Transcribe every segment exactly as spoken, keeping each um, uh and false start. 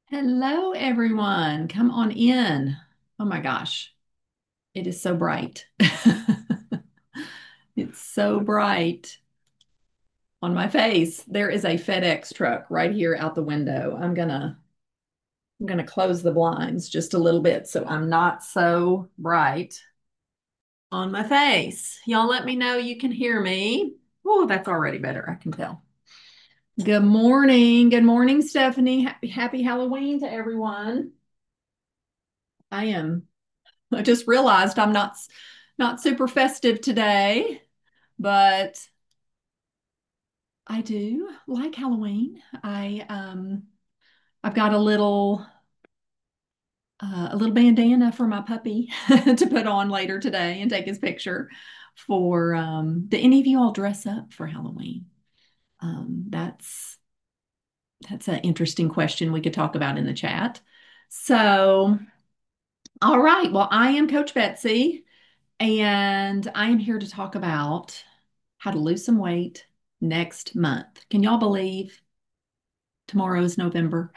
Hello, everyone. Come on in. Oh my gosh, it is so bright. It's so bright on my face. There is a FedEx truck right here out the window. I'm gonna I'm gonna close the blinds just a little bit so I'm not so bright on my face. Y'all let me know you can hear me. Oh, that's already better, I can tell. Good morning. Good morning, Stephanie. Happy happy Halloween to everyone. I am I just realized I'm not not super festive today, but I do like Halloween. I um I've got a little uh, a little bandana for my puppy to put on later today and take his picture for um do any of you all dress up for Halloween? Um that's that's an interesting question we could talk about in the chat. So, all right. Well, I am Coach Betsy. And I am here to talk about how to lose some weight next month. Can y'all believe tomorrow is November?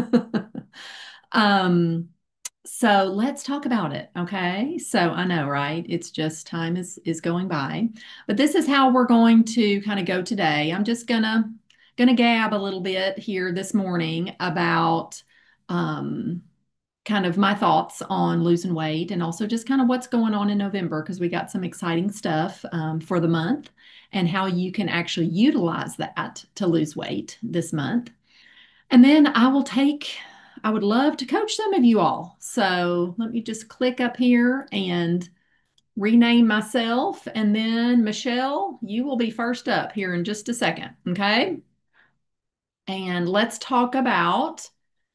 Um, so let's talk about it, okay? So I know, right? It's just time is is going by. But this is how we're going to kind of go today. I'm just gonna gonna gab a little bit here this morning about um kind of my thoughts on losing weight and also just kind of what's going on in November because we got some exciting stuff um, for the month and how you can actually utilize that to lose weight this month. And then I will take, I would love to coach some of you all. So let me just click up here and rename myself. And then Michelle, you will be first up here in just a second. Okay. And let's talk about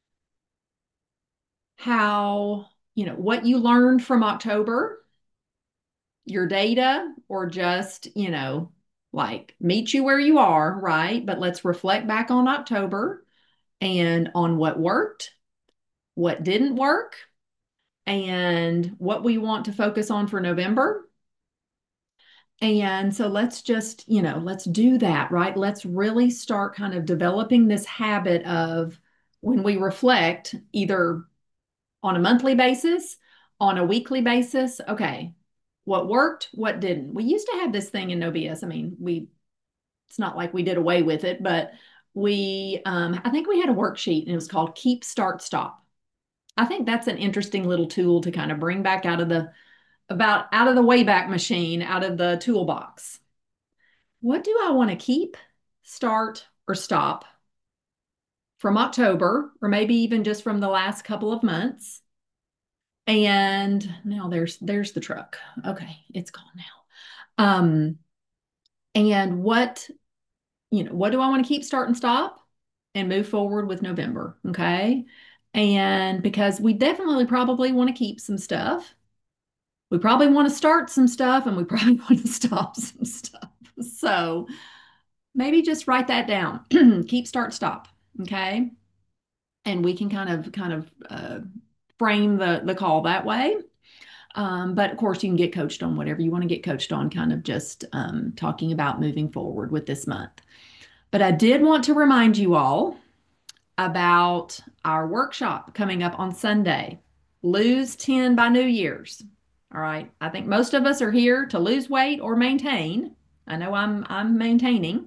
how, you know, what you learned from October, your data, or just, you know, like meet you where you are, right? But let's reflect back on October and on what worked, what didn't work, and what we want to focus on for November. And so let's just, you know, let's do that, right? Let's really start kind of developing this habit of when we reflect, either on a monthly basis, on a weekly basis. Okay, what worked, what didn't. We used to have this thing in No B S. I mean, we it's not like we did away with it, but we um, I think we had a worksheet and it was called Keep, Start, Stop. I think that's an interesting little tool to kind of bring back out of the about out of the Wayback Machine, out of the toolbox. What do I want to keep, start, or stop from October, or maybe even just from the last couple of months? And now there's there's the truck. Okay, it's gone now. Um, and what, you know, what do I want to keep, start, and stop and move forward with November? Okay. And because we definitely probably want to keep some stuff. We probably want to start some stuff and we probably want to stop some stuff. So maybe just write that down. Keep, start, stop. Okay. And we can kind of kind of uh, frame the the call that way. Um, but of course, you can get coached on whatever you want to get coached on, kind of just um, talking about moving forward with this month. But I did want to remind you all about our workshop coming up on Sunday. Lose ten by New Year's. All right. I think most of us are here to lose weight or maintain. I know I'm I'm maintaining.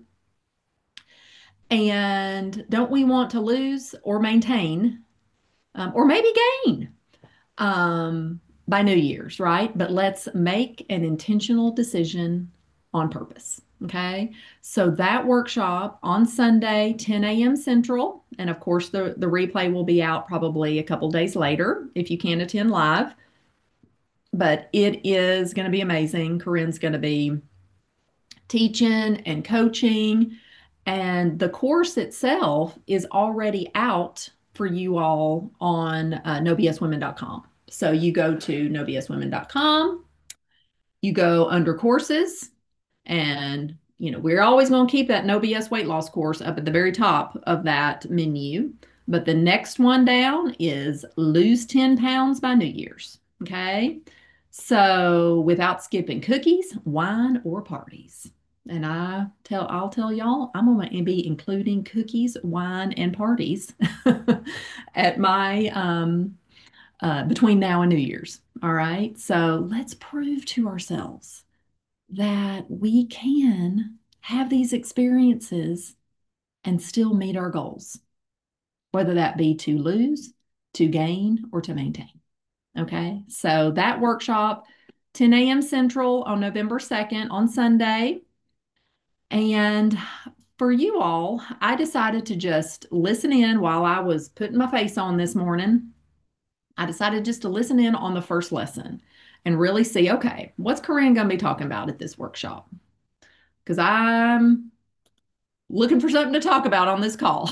And don't we want to lose or maintain um, or maybe gain um, by New Year's, right? But let's make an intentional decision on purpose. Okay. So that workshop on Sunday, ten a m Central. And of course, the, the replay will be out probably a couple days later if you can't attend live. But it is going to be amazing. Corinne's going to be teaching and coaching. And the course itself is already out for you all on uh, no b s women dot com. So you go to no b s women dot com, you go under courses, and you know, we're always going to keep that No B S weight loss course up at the very top of that menu. But the next one down is lose ten pounds by New Year's. Okay. So without skipping cookies, wine, or parties. And I tell I'll tell y'all I'm going to be including cookies, wine, and parties at my um uh between now and New Year's. All right. So let's prove to ourselves that we can have these experiences and still meet our goals, whether that be to lose, to gain, or to maintain. Okay. So that workshop, ten a m Central on November second on Sunday. And for you all, I decided to just listen in while I was putting my face on this morning. I decided just to listen in on the first lesson and really see, okay, what's Corinne going to be talking about at this workshop? Because I'm looking for something to talk about on this call.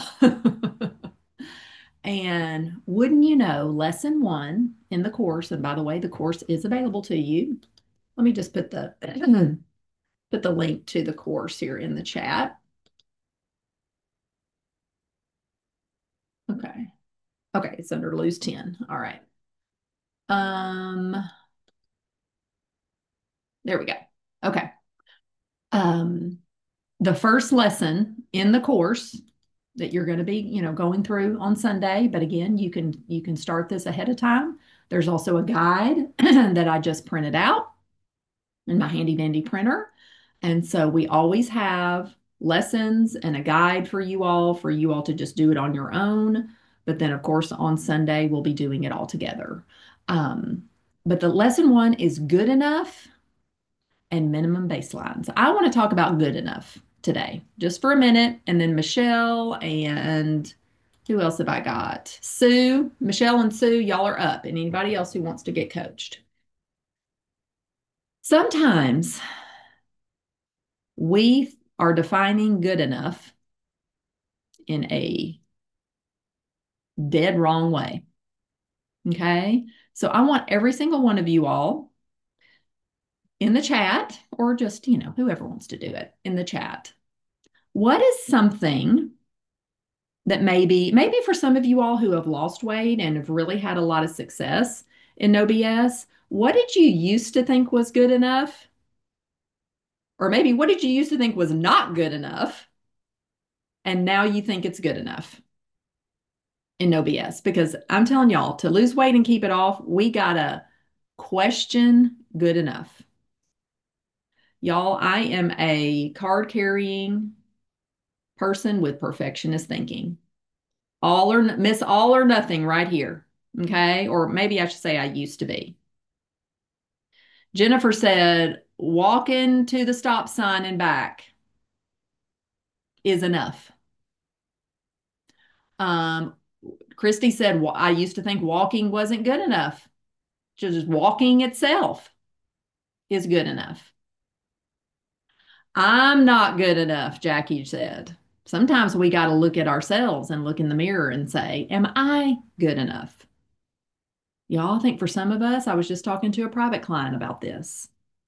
And wouldn't you know, lesson one in the course, and by the way, the course is available to you. Let me just put the put the link to the course here in the chat. Okay. Okay, it's under lose ten. All right. Um, there we go. Okay. Um, the first lesson in the course that you're going to be, you know, going through on Sunday, but again, you can you can start this ahead of time. There's also a guide that I just printed out in my handy dandy printer. And so we always have lessons and a guide for you all, for you all to just do it on your own. But then, of course, on Sunday, we'll be doing it all together. Um, but the lesson one is good enough and minimum baselines. I want to talk about good enough today, just for a minute. And then Michelle and who else have I got? Sue, Michelle and Sue, y'all are up. And anybody else who wants to get coached. Sometimes we are defining good enough in a dead wrong way. Okay. So I want every single one of you all in the chat, or just, you know, whoever wants to do it in the chat. What is something that maybe, maybe for some of you all who have lost weight and have really had a lot of success in No B S, what did you used to think was good enough? Or maybe what did you used to think was not good enough? And now you think it's good enough in No B S? Because I'm telling y'all, to lose weight and keep it off, we gotta question good enough. Y'all, I am a card carrying person with perfectionist thinking. All or miss all or nothing right here. Okay. Or maybe I should say I used to be. Jennifer said, walking to the stop sign and back is enough. Um, Christy said, well, I used to think walking wasn't good enough. Just walking itself is good enough. I'm not good enough, Jackie said. Sometimes we got to look at ourselves and look in the mirror and say, am I good enough? Y'all, I think for some of us, I was just talking to a private client about this.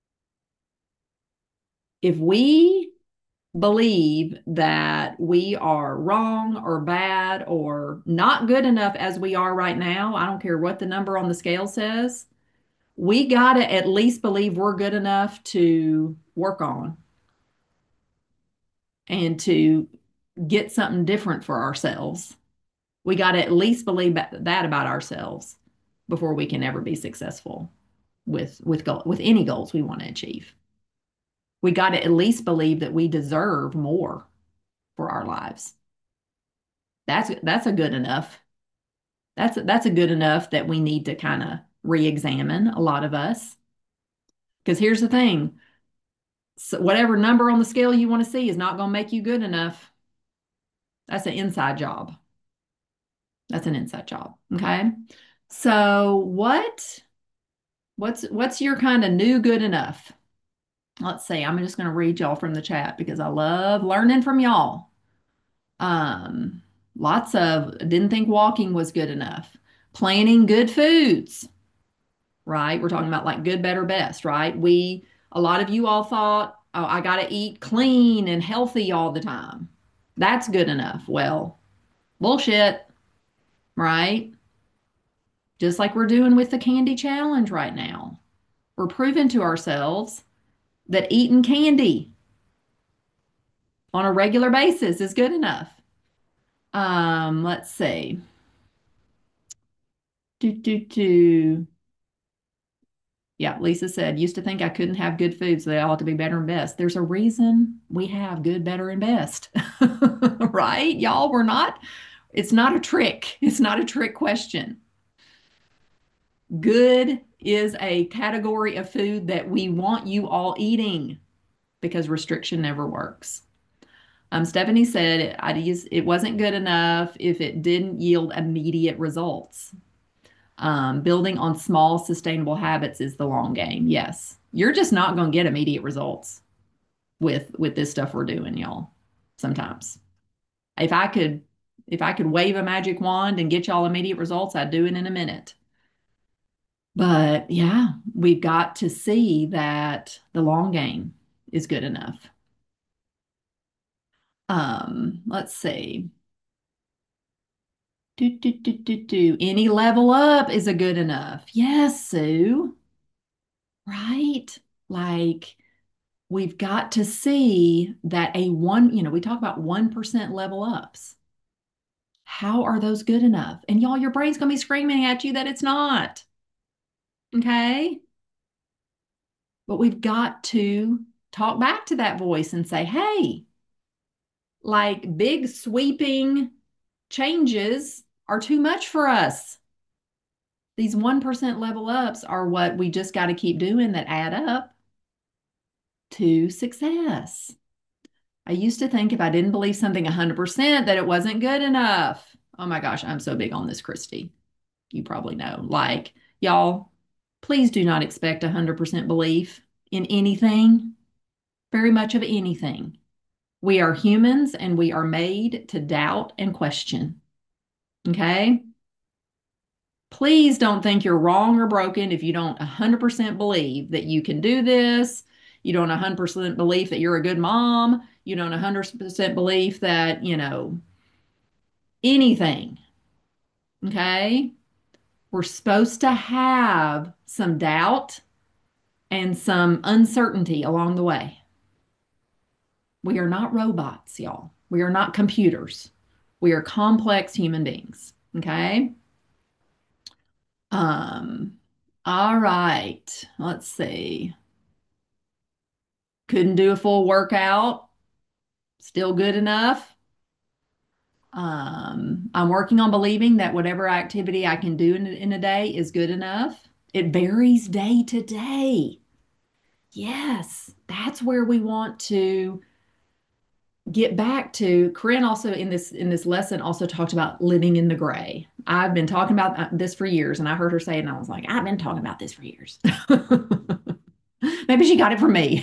If we believe that we are wrong or bad or not good enough as we are right now, I don't care what the number on the scale says, we got to at least believe we're good enough to work on and to get something different for ourselves. We got to at least believe that about ourselves before we can ever be successful with with goal, with any goals we want to achieve. We got to at least believe that we deserve more for our lives. That's that's a good enough. That's that's a good enough that we need to kind of re-examine, a lot of us. Because here's the thing, so whatever number on the scale you want to see is not going to make you good enough. That's an inside job. That's an inside job. Okay. So what what's what's your kind of new good enough? Let's see. I'm just going to read y'all from the chat because I love learning from y'all. Um, lots of didn't think walking was good enough. Planning good foods, right? We're talking about like good, better, best, right? We, a lot of you all thought, oh, I got to eat clean and healthy all the time. That's good enough. Well, bullshit, right? Just like we're doing with the candy challenge right now. We're proving to ourselves that eating candy on a regular basis is good enough. Um, let's see. Do, do, do. Yeah, Lisa said, used to think I couldn't have good food, so they ought to be better and best. There's a reason we have good, better, and best, right? Y'all, we're not, it's not a trick. It's not a trick question. Good is a category of food that we want you all eating because restriction never works. Um, Stephanie said I used, it wasn't good enough if it didn't yield immediate results. Um, building on small, sustainable habits is the long game. Yes, you're just not going to get immediate results with with this stuff we're doing, y'all. Sometimes, if I could, if I could wave a magic wand and get y'all immediate results, I'd do it in a minute. But yeah, we've got to see that the long game is good enough. Um, let's see. Do, do, do, do, do. Any level up is a good enough. Yes, Sue. Right? Like we've got to see that a one, you know, we talk about one percent level ups. How are those good enough? And y'all, your brain's going to be screaming at you that it's not. Okay. But we've got to talk back to that voice and say, hey, like big sweeping changes are too much for us. These one percent level ups are what we just got to keep doing that add up to success. I used to think if I didn't believe something one hundred percent that it wasn't good enough. Oh my gosh, I'm so big on this, Christy. You probably know. Like, y'all, please do not expect one hundred percent belief in anything, very much of anything. We are humans and we are made to doubt and question. Okay? Please don't think you're wrong or broken if you don't one hundred percent believe that you can do this. You don't one hundred percent believe that you're a good mom. You don't one hundred percent believe that, you know, anything. Okay? We're supposed to have some doubt and some uncertainty along the way. We are not robots, y'all. We are not computers. We are complex human beings. Okay? Um, all right. Let's see. Couldn't do a full workout. Still good enough. Um, I'm working on believing that whatever activity I can do in, in a day is good enough. It varies day to day. Yes, that's where we want to get back to. Corinne also in this in this lesson also talked about living in the gray. I've been talking about uh, this for years, and I heard her say it, and I was like, I've been talking about this for years. Maybe she got it from me.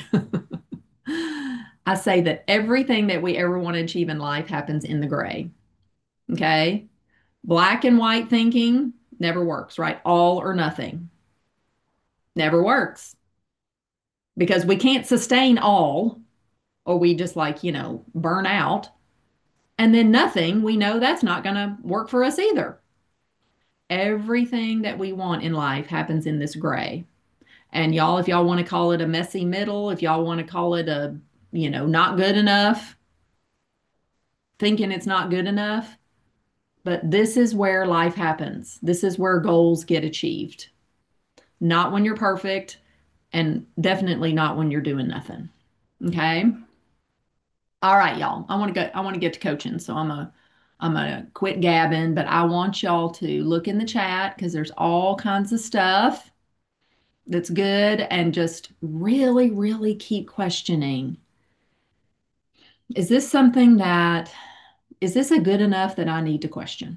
I say that everything that we ever want to achieve in life happens in the gray. Okay. Black and white thinking never works, right? All or nothing never works because we can't sustain all or we just like, you know, burn out. And then nothing, we know that's not going to work for us either. Everything that we want in life happens in this gray. And y'all, if y'all want to call it a messy middle, if y'all want to call it a, you know, not good enough, thinking it's not good enough, but this is where life happens. This is where goals get achieved. Not when you're perfect, and definitely not when you're doing nothing. Okay. All right, y'all. I want to go, I want to get to coaching. So I'm a I'm gonna quit gabbing, but I want y'all to look in the chat because there's all kinds of stuff that's good and just really, really keep questioning. Is this something that is this a good enough that I need to question?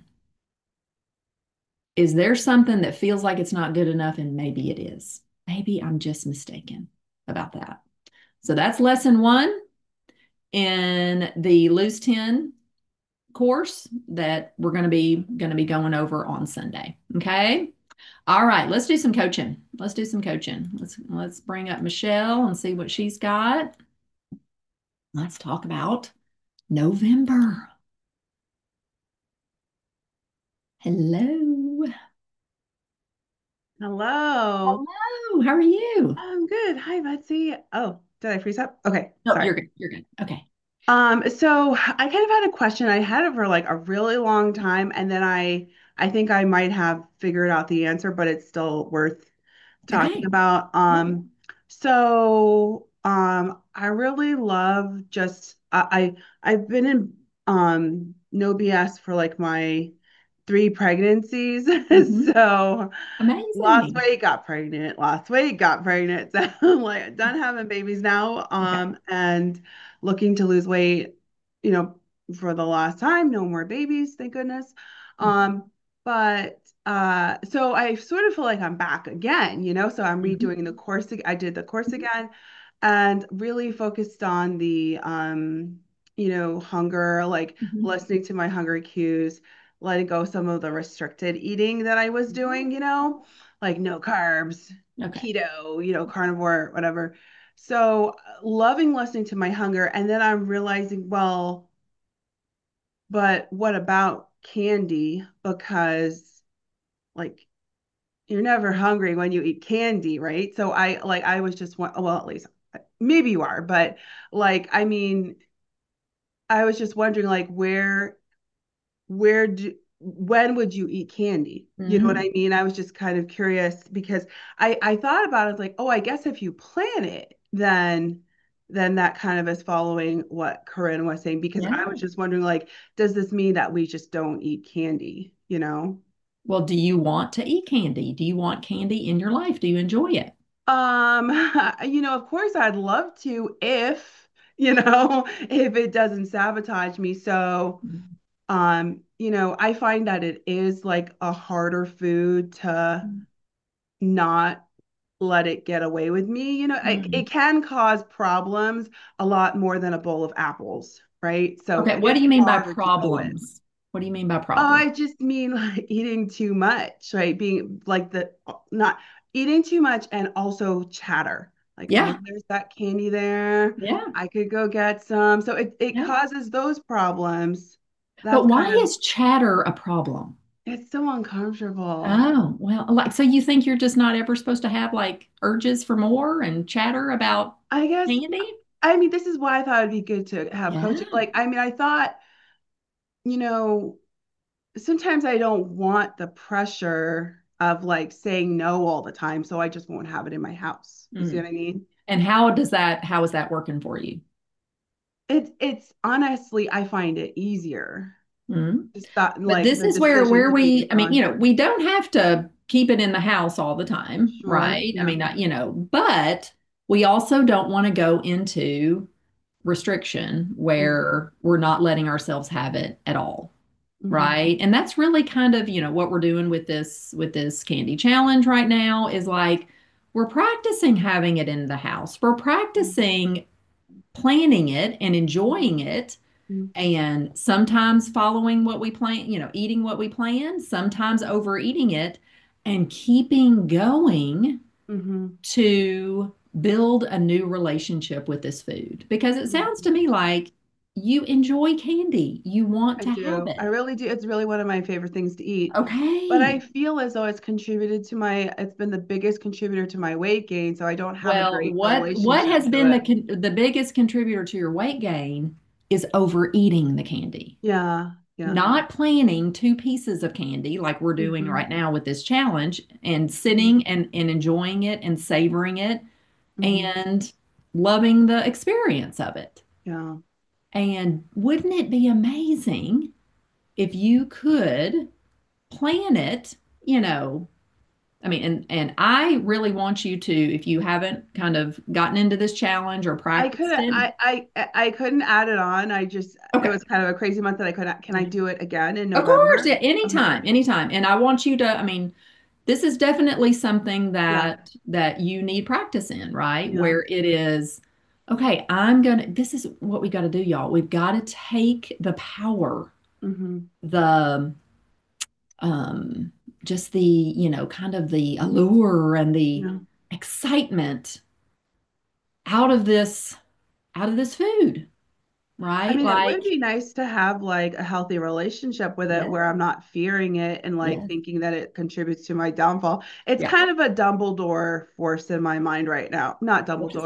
Is there something that feels like it's not good enough and maybe it is? Maybe I'm just mistaken about that. So that's lesson one in the Lose ten course that we're going to be going to be going over on Sunday. Okay. All right, let's do some coaching. Let's do some coaching. Let's let's bring up Michelle and see what she's got. Let's talk about November. Hello. Hello. Hello. How are you? I'm good. Hi, Betsy. Oh, did I freeze up? Okay, No, sorry. you're good. You're good. Okay. Um, so I kind of had a question. I had it for like a really long time, and then I I think I might have figured out the answer, but it's still worth talking Okay. about. Yeah. Um, so um, I really love just I, I I've been in um no B S for like my three pregnancies. Hmm. So lost Amazing. weight, got pregnant, lost weight, got pregnant. So I'm like done having babies now. Okay. Um, and looking to lose weight, you know, for the last time. No more babies, thank goodness. Hmm. Um, but uh, so I sort of feel like I'm back again, you know. So I'm Hmm. redoing the course. ag- I did the course again, and really focused on the um, you know, hunger, like Hmm. listening to my hunger cues, letting go some of the restricted eating that I was doing, you know, like no carbs, Okay. keto, you know, carnivore, whatever. So loving listening to my hunger. And then I'm realizing, well, but what about candy? Because like you're never hungry when you eat candy, right? So I like I was just one, well, at least maybe you are, but like I mean, I was just wondering like where where do when would you eat candy? You know what Hmm. I mean? I was just kind of curious because I I thought about it like, oh, I guess if you plan it, then then that kind of is following what Corinne was saying because I Yeah. was just wondering like, does this mean that we just don't eat candy, you know? Well, do you want to eat candy? Do you want candy in your life? Do you enjoy it? Um, you know, of course I'd love to if, you know, if it doesn't sabotage me. So, um, you know, I find that it is like a harder food to not let it get away with me. You know, it, it Mm. can cause problems a lot more than a bowl of apples, right? So Okay, what do it's you mean by harder to go with. problems? What do you mean by Oh, problem? I just mean like eating too much, right? Being like the not eating too much and also chatter. Like, oh, Yeah, there's that candy there. yeah, I could go get some. So it, it yeah. causes those problems. That's But why kind of, is chatter a problem? it's so uncomfortable. Oh, well, like, so you think you're just not ever supposed to have like urges for more and chatter about I guess, candy? I mean, this is why I thought it'd be good to have coaching. Yeah. Like, I mean, I thought, you know, sometimes I don't want the pressure of like saying no all the time, so I just won't have it in my house. You see Mm. what I mean? And how does that, how is that working for you? It's it's honestly, I find it easier. Mm. Just that But like this the is where decision where to keep we, it I mean, you going. know, we don't have to keep it in the house all the time, Sure. right? I Yeah. mean, not, you know, but we also don't want to go into restriction Mm-hmm. where we're not letting ourselves have it at all, Mm-hmm. right? And that's really kind of, you know, what we're doing with this with this candy challenge right now is like we're practicing having it in the house. We're practicing planning it and enjoying it Mm-hmm. and sometimes following what we plan, you know, eating what we plan, sometimes overeating it and keeping going Mm-hmm. to build a new relationship with this food. Because it sounds Mm-hmm. to me like you enjoy candy, you want I to have do. I it. really do. It's really one of my favorite things to eat. But I Okay. feel as though it's contributed to my, it's been the biggest contributor to my weight gain. So I don't have a Well, great what what relationship has to been the it. con the biggest contributor to your weight gain is overeating the candy. Yeah. Yeah. Not planning two pieces of candy like we're doing Mm-hmm. right now with this challenge and Mm-hmm. sitting and, and enjoying it and savoring it Mm-hmm. and loving the experience of it. Yeah. And wouldn't it be amazing if you could plan it, you know, I mean, and and I really want you to, if you haven't kind of gotten into this challenge or I practiced couldn't it, I I I couldn't add it on. I just it okay. was kind of a crazy month that I couldn't can I Yeah. do it again in Of course, November? yeah, Okay. anytime, anytime. And I want you to, I mean, this is definitely something Yeah. that that you need practice in, right? Yeah. Where it is, okay, I'm gonna, this is what we got to do, y'all. We've got to take the power, Mm-hmm. the um just the, you know, kind of the allure and the Yeah. excitement out of this out of this food, I right? mean, it would Like, be nice to have like a healthy relationship with it yeah, where I'm not fearing it and like yes, thinking that it contributes to my downfall. It's yeah, kind of a Dumbledore force in my mind right now. Not yes. Dumbledore.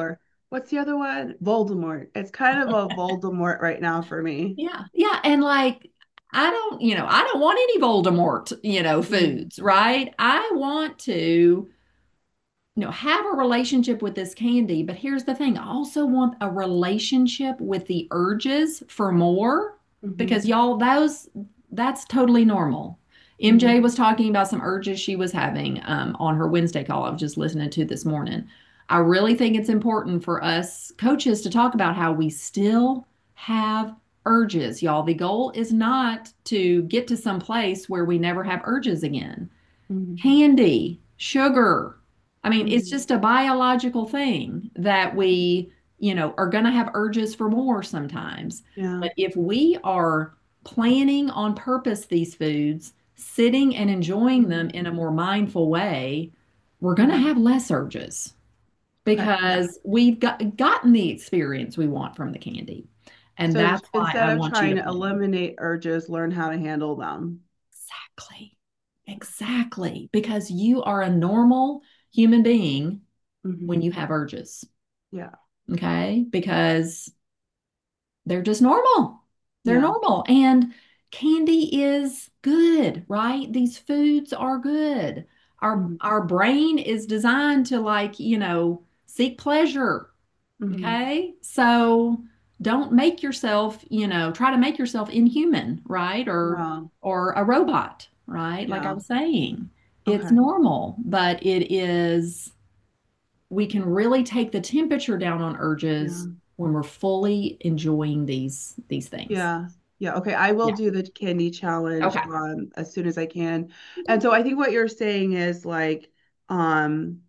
what's the other one? Voldemort. It's kind of a Voldemort right now for me. Yeah. Yeah. And like, I don't, you know, I don't want any Voldemort, you know, Mm, foods, right? I want to, you know, have a relationship with this candy. But here's the thing, I also want a relationship with the urges for more hmm because y'all, those that's totally normal. M J hmm was talking about some urges she was having um, on her Wednesday call I was just listening to this morning. I really think it's important for us coaches to talk about how we still have urges, y'all. The goal is not to get to some place where we never have urges again. hmm Candy, sugar. I mean, it's hmm just a biological thing that we, you know, are going to have urges for more sometimes. Yeah. But if we are planning on purpose these foods, sitting and enjoying them hmm in a more mindful way, we're going to hmm have less urges Okay. Yeah. because we've got gotten the experience we want from the candy. And So that's why instead I of want you trying to to plan. eliminate urges, learn how to handle them. Exactly. Exactly. Because you are a normal human being when hmm you have urges. Yeah. Okay. Because they're just normal. They're Yeah. normal. And candy is good, right? These foods are good. Our hmm our brain is designed to like, you know, seek pleasure. hmm Okay. So don't make yourself, you know, try to make yourself inhuman, right? Or Yeah. or a robot, right? Like I Yeah. was saying. It's Okay. normal, but it is, we can really take the temperature down on urges Yeah. when we're fully enjoying these these things. Yeah. Yeah. Okay. I will Yeah. do the candy challenge Okay. um as soon as I can. Okay. And so I think what you're saying is like um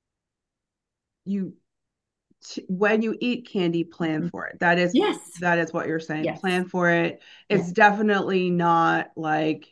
you t when you eat candy, plan Mhm. for it. That is Yes. that is what you're saying. Yes. Plan for it. Yes. It's definitely not like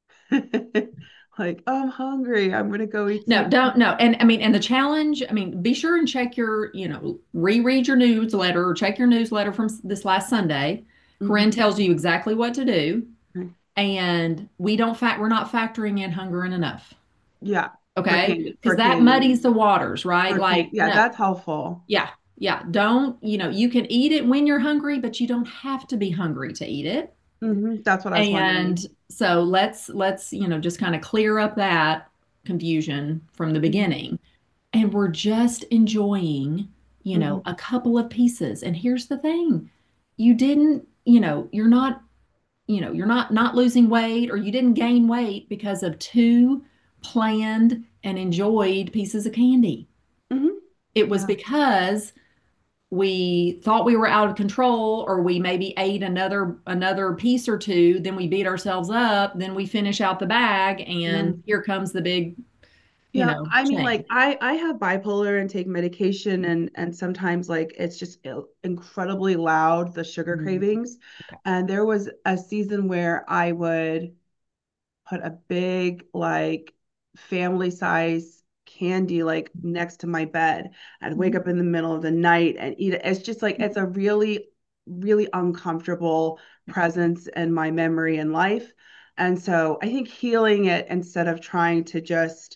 like, oh, I'm hungry. I'm gonna go eat No, some. don't no. And I mean, and the challenge, I mean, be sure and check your, you know, reread your newsletter or check your newsletter from s- this last Sunday. Corinne Mhm. tells you exactly what to do. Okay. And we don't fact, we're not factoring in hunger and enough. Yeah, for Okay. candy, Because for that candy, muddies the waters, right? for candy. Like, Yeah, no. that's helpful. Yeah. Yeah. Don't, you know, you can eat it when you're hungry, but you don't have to be hungry to eat it. hmm That's what I was And wondering. so let's, let's, you know, just kind of clear up that confusion from the hmm beginning. And we're just enjoying, you know, hmm a couple of pieces. And here's the thing, you didn't, you know, you're not, you know, you're not not losing weight or you didn't gain weight because of two planned and enjoyed pieces of candy. hmm It was Yeah. because we thought we were out of control or we maybe ate another another piece or two, then we beat ourselves up, then we finish out the bag Yeah. and here comes the big, you Yeah, know, I mean, change. like I I have bipolar and take medication, and and sometimes like it's just ill- incredibly loud, the sugar Mhm. cravings. Okay. And there was a season where I would put a big like family size candy like next to my bed. I'd wake Mhm. up in the middle of the night and eat it. It's just like it's a really, really uncomfortable presence in my memory and life. And so I think healing it instead of trying to just,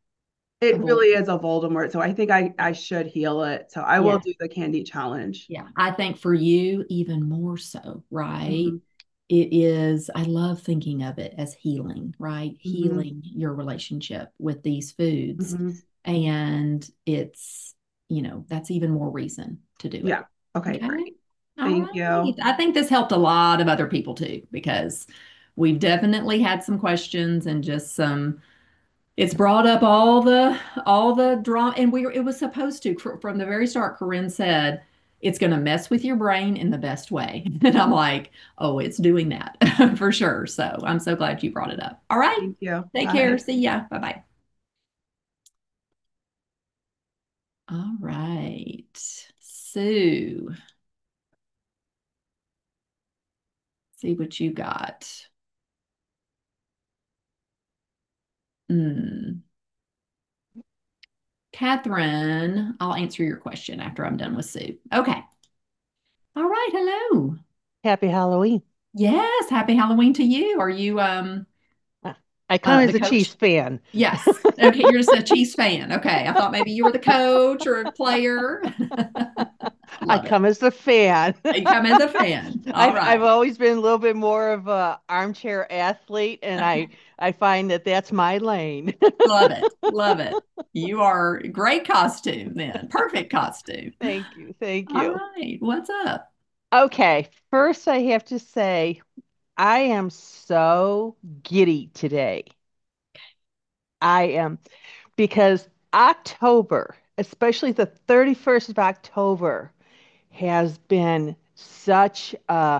it Avoid. really is a Voldemort. So I think I I should heal it. So I will Yeah. do the candy challenge. Yeah. I think for you, even more so, right? hmm It is, I love thinking of it as healing, right? hmm Healing your relationship with these foods. hmm And it's, you know, that's even more reason to do it. Yeah. Okay, Okay. great. All Thank right. you. I think this helped a lot of other people too, because we've definitely had some questions and just some, it's brought up all the all the drama, and we were, it was supposed to fr- from the very start. Corinne said it's going to mess with your brain in the best way, and I'm like, oh, it's doing that for sure. So I'm so glad you brought it up. All right, Thank you. take care. Bye. See ya. Bye bye. All right, Sue, see what you got. Hmm. Catherine, I'll answer your question after I'm done with Sue. Okay. All right. Hello. Happy Halloween. Yes. Happy Halloween to you. Are you um I I come Uh, as the a coach? Chiefs fan. Yes. Okay, you're just a Chiefs fan. Okay, I thought maybe you were the coach or a player. I Love it. come as a fan. You come as a fan. All I've I've right. always been a little bit more of a armchair athlete, and I I find that that's my lane. Love it. Love it. You are great costume then. Perfect costume. Thank you, thank All you. right. What's up? Okay, first I have to say I am so giddy today. I am because October, especially the thirty-first of October, has been such a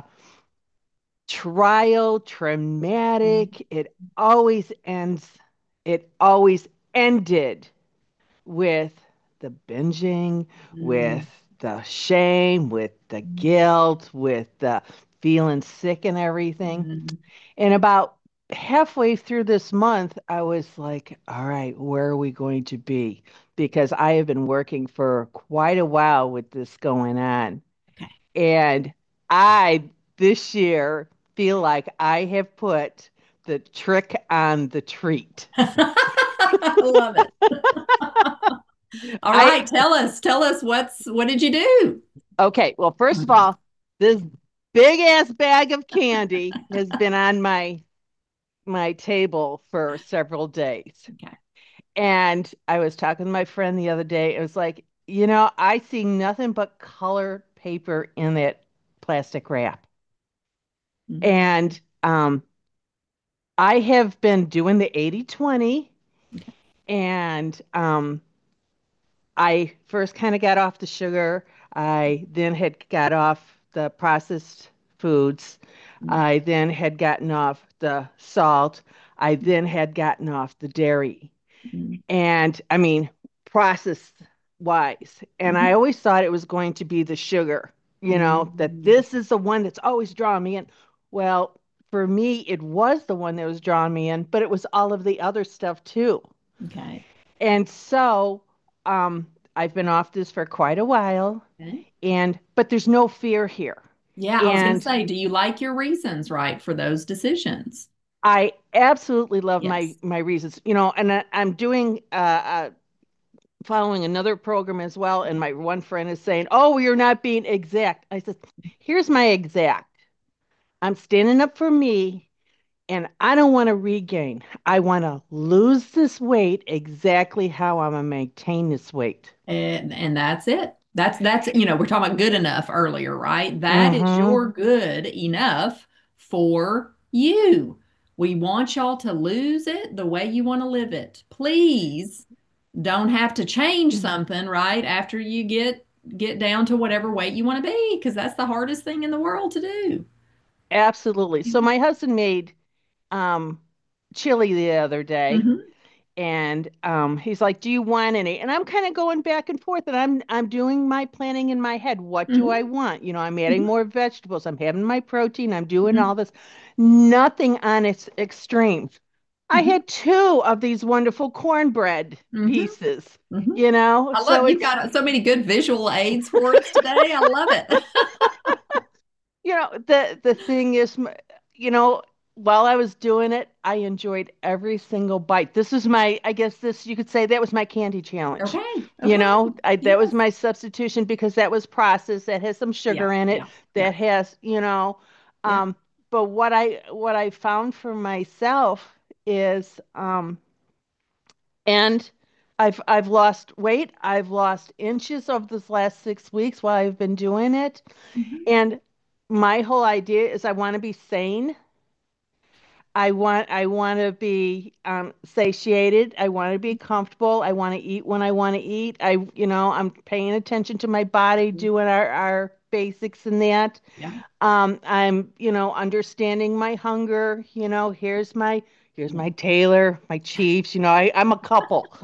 trial, traumatic. It always ends, it always ended with the binging, Mm, with the shame, with the guilt, with the feeling sick and everything. mm, And about halfway through this month, I was like, all right, where are we going to be? Because I have been working for quite a while with this going on. okay. And I, this year, feel like I have put the trick on the treat. I love it. All I, right. Tell us. Tell us what's what did you do? okay, well, first of all, this big ass bag of candy has been on my my table for several days. Okay. And I was talking to my friend the other day. It was like, you know, I see nothing but colored paper in that plastic wrap. Mm, And um, I have been doing the eighty twenty, okay. and um, I first kind of got off the sugar. I then had got off the processed foods. Mm, I then had gotten off the salt. I then had gotten off the dairy. mm, And I mean, process wise. And I mhm, always thought it was going to be the sugar, you know, that mm. this is the one that's always drawn me in. Well, for me, it was the one that was drawing me in, but it was all of the other stuff too. Okay. And so, um, I've been off this for quite a while, Okay. and but there's no fear here. Yeah, I was going to And say, do you like your reasons, right, for those decisions? I absolutely love my Yes. my reasons, you know, and I, I'm doing uh, uh following another program as well, and my one friend is saying, "Oh, you're not being exact." I said, "Here's my exact. I'm standing up for me, and I don't want to regain. I want to lose this weight exactly how I'm gonna maintain this weight." And and that's it. That's that's you know, we're talking about good enough earlier, right? That is Mm-hmm. your good enough for you. We want y'all to lose it the way you want to live it. Please don't have to change something, right? After you get get down to whatever weight you want to be, because that's the hardest thing in the world to do. Absolutely. So my husband made um chili the other day, Mm-hmm. and um, he's like, "Do you want any?" And I'm kind of going back and forth, and I'm I'm doing my planning in my head. What do I Mm-hmm. want? You know, I'm adding more vegetables. I'm having my protein. I'm doing Mm-hmm. all this. Nothing on its extreme. I Mm-hmm. had two of these wonderful cornbread Mm-hmm. pieces. Mm-hmm. You know, I so love you've it's got so many good visual aids for us today. I love it. you know, the the thing is, m- you know, while I was doing it, I enjoyed every single bite. This is my, I guess this you could say that was my candy challenge. Okay. You Okay. know, I that was Yes. my substitution because that was processed, that has some Yeah. sugar in it, Yeah. Yeah. that has, you know, Yeah. um, but what I what I found for myself is um and I've I've lost weight. I've lost inches over this last six weeks while I've been doing it. Mhm. And my whole idea is I want to be sane. I want I want to be um, satiated. I want to be comfortable. I want to eat when I want to eat. I, you know, I'm paying attention to my body, doing our, our basics in that. Yeah. Um, I'm, you know, understanding my hunger. You know, here's my here's my Taylor, my Chiefs. You know, I, I'm a couple.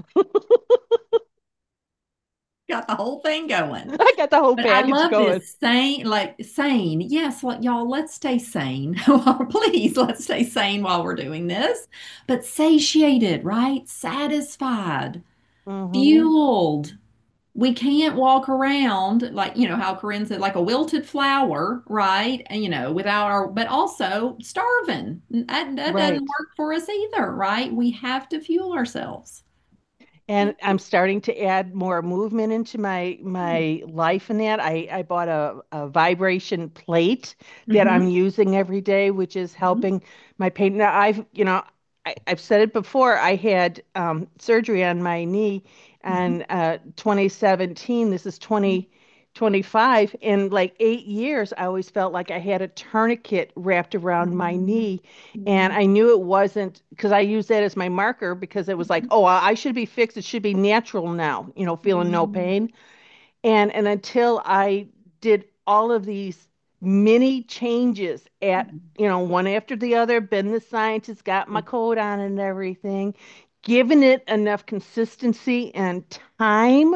Got the whole thing going. I got the whole But I package love going. this sane, like sane. Yes, like y'all, let's stay sane. Well, please, let's stay sane while we're doing this. But satiated, right? Satisfied, Hmm. fueled. we can't walk around like, you know, how Corinne said, like a wilted flower, right? And, you know, without our, but also starving. That, that doesn't Right. work for us either, right? We have to fuel ourselves. And I'm starting to add more movement into my my life in that. I, I bought a, a vibration plate that I'm Mm-hmm. using every day, which is Hmm. helping my pain. Now I've, you know, I, I've said it before, I had um, surgery on my knee Hmm. and uh, twenty seventeen. This is twenty twenty-five. In like eight years, I always felt like I had a tourniquet wrapped around my knee. And I knew it wasn't because I used that as my marker because it was like, oh, I I should be fixed. It should be natural now, you know, feeling no Hmm. pain. And and until I did all of these mini changes at, you know, one after the other, been the scientist, got my code on and everything, given it enough consistency and time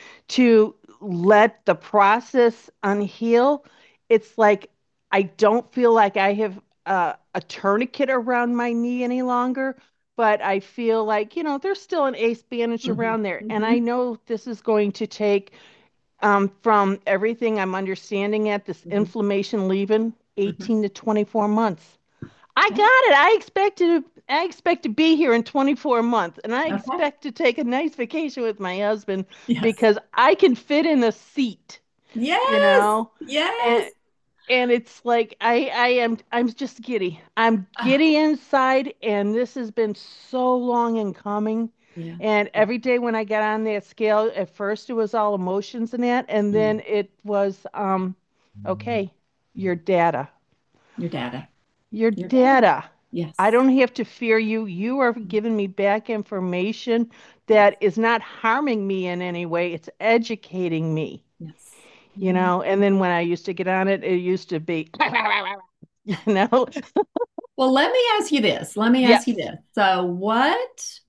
to let the process unheal, it's like I don't feel like I have uh, a tourniquet around my knee any longer, but I feel like, you know, there's still an ace bandage Hmm. around there. And I Hmm. know this is going to take, um, from everything I'm understanding at this Hmm. inflammation leaving, Hmm. eighteen to twenty-four months. I got Okay. it. I expect to I expect to be here in twenty-four months and I Okay. expect to take a nice vacation with my husband Yes. because I can fit in a seat, you Yes. know? Yes. And and it's like I I am I'm just giddy. I'm Ah, giddy inside and this has been so long in coming. yeah. And every day when I get on that scale, at first it was all emotions and that, and Yeah. then it was um okay, your data. Your data. Your Your data. data. I Yes. don't have to fear you. You are giving me back information Yes. that is not harming me in any way. It's educating me, Yes. you Yeah. know. And then when I used to get on it, it used to be, you know. Well, let me ask you this. Let me ask you Yes. this. So, what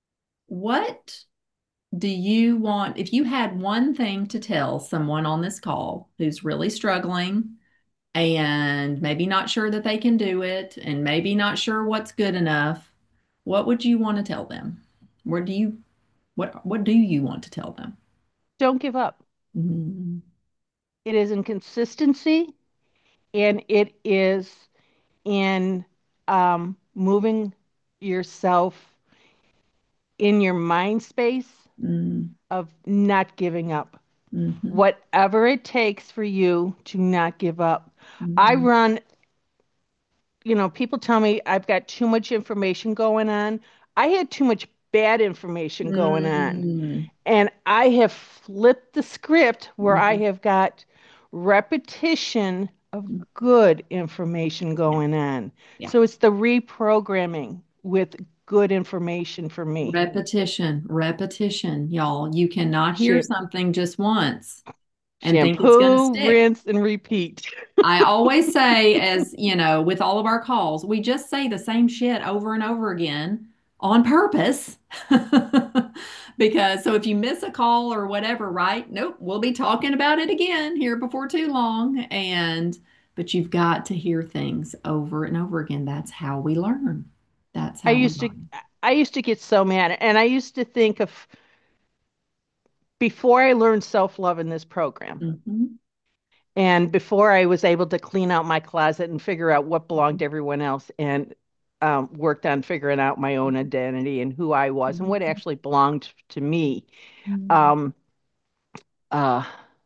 what do you want if you had one thing to tell someone on this call who's really struggling and maybe not sure that they can do it and maybe not sure what's good enough, what would you want to tell them? Where do you what what do you want to tell them? Don't give up. Mm-hmm. It is in consistency and it is in um, moving yourself in your mind space of not giving up. Mm-hmm. Whatever it takes for you to not give up. I Mm-hmm. run, you know, people tell me I've got too much information going on. I had too much bad information going on. Mm-hmm. And I have flipped the script where I Mm-hmm. have got repetition of good information Yeah. going on. Yeah. So it's the reprogramming with good information for me. Repetition, repetition, y'all. You cannot hear Sham- something just once and think it's going to shampoo, stick. rinse, and repeat. I always say, as you know, with all of our calls, we just say the same shit over and over again on purpose. Because so if you miss a call or whatever, right? Nope, we'll be talking about it again here before too long. And but you've got to hear things over and over again. That's how we learn. That's I how we used to learn. I used to get so mad and I used to think of before I learned self-love in this program Hmm. and before I was able to clean out my closet and figure out what belonged to everyone else and um, worked on figuring out my own identity and who I was and what actually belonged to me. Hmm. Um, uh,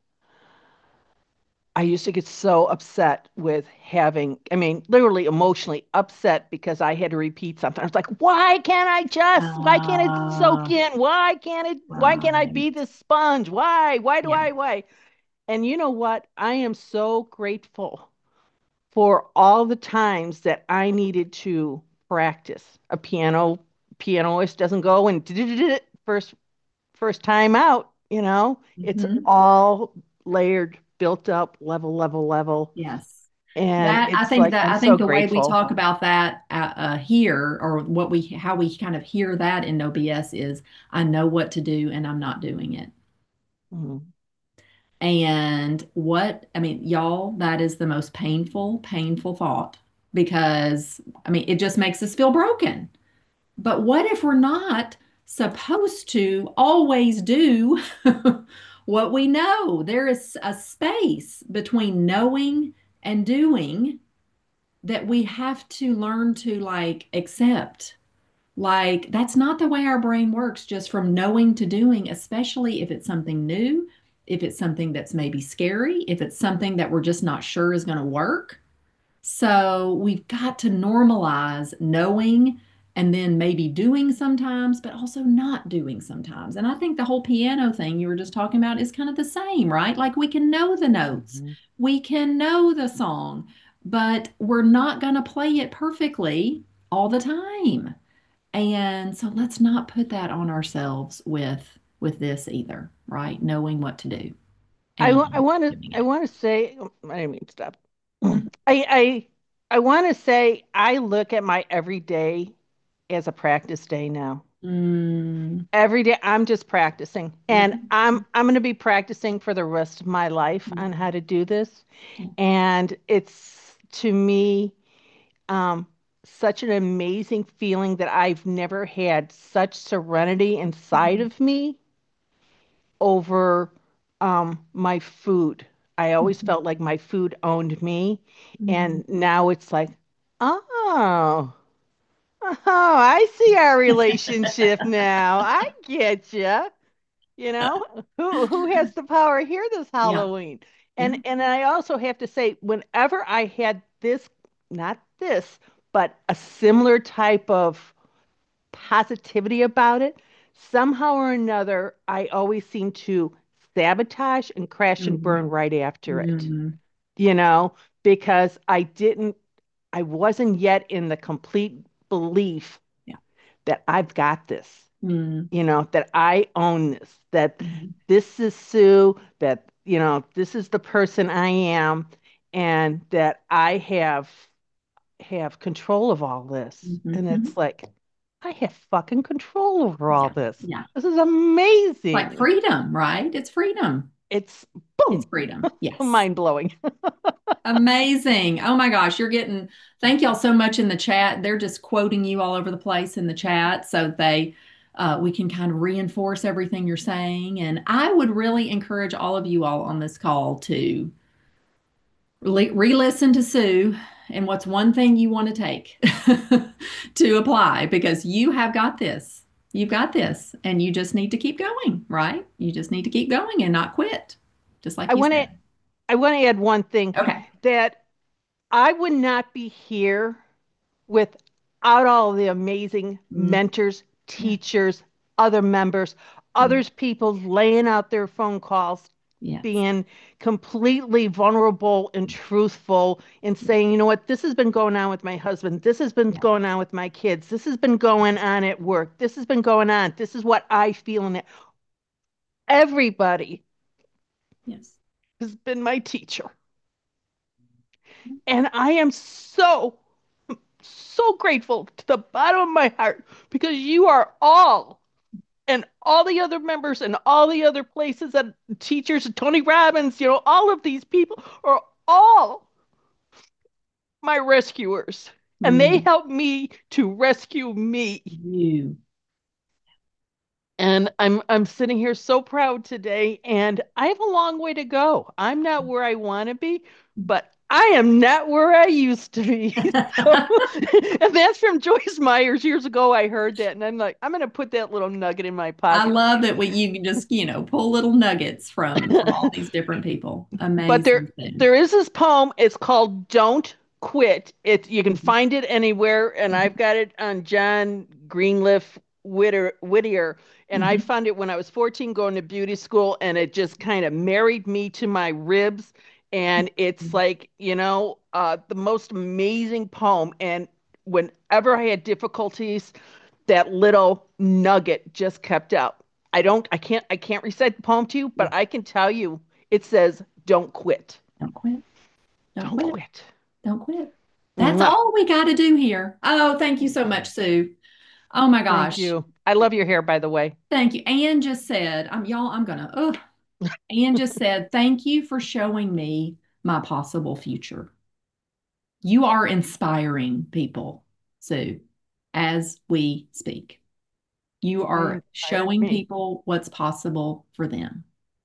I used to get so upset with having, I mean, literally emotionally upset because I had to repeat something. I was like, why can't I just, why can't it soak Ah, in? Why can't it, why can't I be right. this sponge? Why? Why do Yeah. I, why? And you know what? I am so grateful for all the times that I needed to practice. A piano pianist doesn't go and first first time out, you know. It's Hmm. all layered, built up, level, level, level. Yes. And That I it's think like that I'm I so think the way we grateful. talk about that uh, uh, here, or what we how we kind of hear that in O B S is, I know what to do and I'm not doing it. Mhm. And what I mean, y'all, that is the most painful, painful thought because I mean, it just makes us feel broken. But what if we're not supposed to always do what we know. There is a space between knowing and doing that we have to learn to like accept. Like, that's not the way our brain works, just from knowing to doing, especially if it's something new, if it's something that's maybe scary, if it's something that we're just not sure is going to work. So we've got to normalize knowing and then maybe doing sometimes, but also not doing sometimes. And I think the whole piano thing you were just talking about is kind of the same, right? Like we can know the notes, Mhm. we can know the song, but we're not going to play it perfectly all the time. And so let's not put that on ourselves with with this either, right? Knowing what to do I and wa- I want to doing I it. want to say I didn't mean to stop. I Mhm. I I want to say I look at my everyday as a practice day now. Mm, Every day I'm just practicing and mhm, I'm I'm going to be practicing for the rest of my life on mhm. how to do this. Yeah. And it's to me um such an amazing feeling that I've never had such serenity inside Mhm, of me over um, my food. I always mhm, felt like my food owned me. mhm. And now it's like, oh, oh, I see our relationship now. I get you. You know, who who has the power here this Yeah, Halloween? yeah. And and I also have to say, whenever I had this, not this, but a similar type of positivity about it, somehow or another, I always seem to sabotage and crash and Mhm, burn right after it, mhm. you know, because I didn't, I wasn't yet in the complete belief Yeah. that I've got this, Mm, you know, that I own this, that mhm, this is Sue, that, you know, this is the person I am, and that I have have control of all this. mhm, And it's mhm. like, I have fucking control over all Yeah, this. yeah. This is Like amazing. freedom, right? It's freedom. It's It's boom, freedom. Yes. mind blowing. Amazing. Oh my gosh, you're getting, thank y'all so much in the chat. They're just quoting you all over the place in the chat so they uh, we can kind of reinforce everything you're saying. And I would really encourage all of you all on this call to re- re-listen to Sue and what's one thing you want to take to apply because you have got this. You've got this, and you just need to keep going, right? You just need to keep going and not quit, just I like you want to said. I want to add one thing Okay. that I would not be here without all the amazing Mm, mentors, yeah. teachers, other members, Yeah. others people laying out their phone calls, Yes. being completely vulnerable and truthful and Yeah. saying, you know what, this has been going on with my husband. This has been Yeah. going on with my kids. This has been going on at work. This has been going on. This is what I feel in it. Everybody Yes. has been my teacher. And I am so, so grateful to the bottom of my heart because you are all and all the other members and all the other places and teachers, Tony Robbins, you know, all of these people are all my rescuers. And they Mm, help me to rescue me. you. And I'm I'm sitting here so proud today, and I have a long way to go. I'm not where I want to be, but I am not where I used to be. So, and that's from Joyce Myers years ago. I heard that, and I'm like, I'm gonna put that little nugget in my I pocket. love that we you can just, you know, pull little nuggets from from all these different people. But there Amazing thing. there is this poem. It's called "Don't Quit." It you can Mhm, find it anywhere, and I've mhm, got it on John Greenleaf Whittier, Whittier. And I mhm, found it when I was fourteen going to beauty school, and it just kind of married me to my ribs. And it's mhm. like, you know, uh, the most amazing poem. And whenever I had difficulties, that little nugget just kept out. I don't, I can't, I can't recite the poem to you, but Yeah. I can tell you it says, don't quit. Don't quit. Don't Don't quit. quit. Don't quit. That's Mwah. all we got to do here. Oh, thank you so much, Sue. Oh my Thank gosh. you. I love your hair, by the way. Thank you. Anne just said, um, y'all, I'm gonna, oh, Anne just said, thank you for showing me my possible future. You are inspiring people, Sue, as we speak. You You are inspired showing me. people what's possible for them.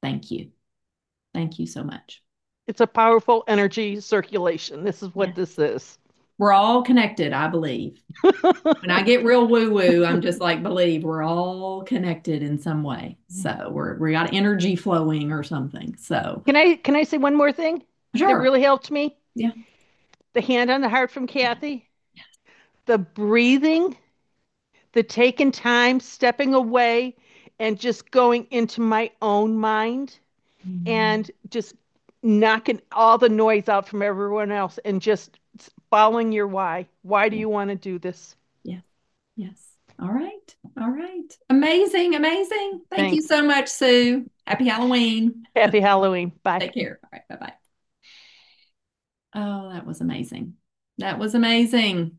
Thank you. Thank you so much. It's a powerful energy circulation. This is what Yes. this is. We're all connected, I believe. When I get real woo-woo, I'm just like, believe we're all connected in some way. So we're we got energy flowing or something. So Can I can I say one more thing that sure. really helped me? Yeah. The hand on the heart from Kathy, the breathing, the taking time, stepping away, and just going into my own mind Mhm. and just knocking all the noise out from everyone else and just following your why. Why do Yeah. you want to do this? Yeah. Yes. All right. All right. Amazing. Amazing. Thank you Thanks. so much, Sue. Happy Halloween. Happy Halloween. Bye. Take care. All right. Bye-bye. Oh, that was amazing. That was amazing.